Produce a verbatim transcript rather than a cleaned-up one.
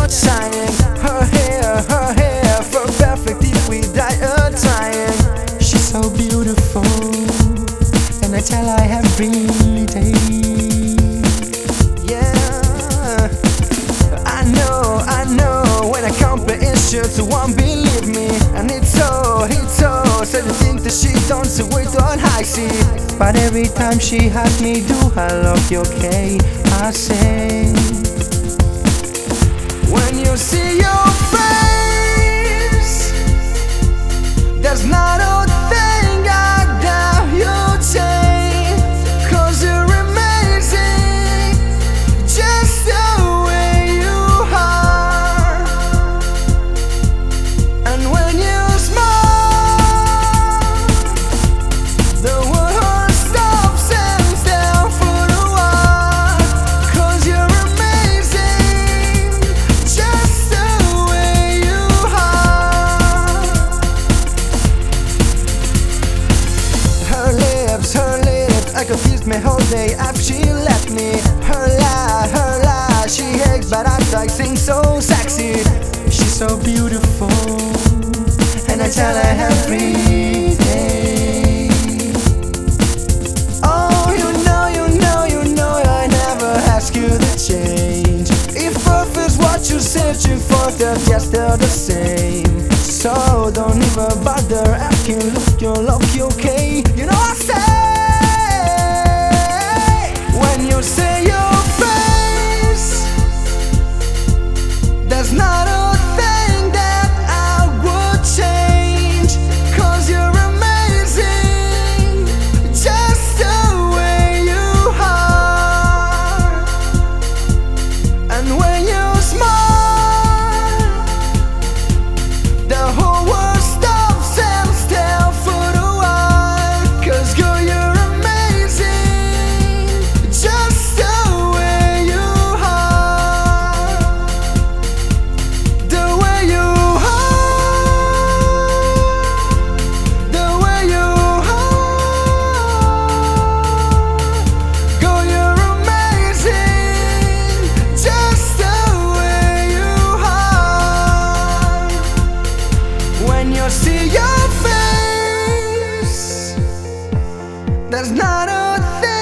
not sighing. Her hair, her hair, for perfect if we die a trying. She's so beautiful, and I tell her every day. Yeah, I know, I know. When I compare issues, you won't believe me. And it's so, it's so sad to think that she don't see it on high sea. But every time she asks me, do I love you okay? I say, when you see your face, there's not a thing I doubt you'll change. Cause you're amazing, just the way you are. And when you smile, the world stops and stares for a while. Cause you're amazing, just the way you are. Her lips, her lips, I confused me whole day after she left me. Her lie, her lie, she aches but I'm like sing so sexy. She's so beautiful, and I tell her every day. Oh, you know, you know, you know, I never ask you to change. If love is what you're searching for, then just they're the same. So don't even bother asking, look, you look, you okay? You know I say, when you see your face, there's not a thing that I would change. Cause you're amazing, just the way you are. And when you smile, the whole world stops and stares for a while. Cause girl, you're amazing, just the way you are. The way you are, the way you are. Girl, you're amazing, just the way you are. When you see your face, there's not a thing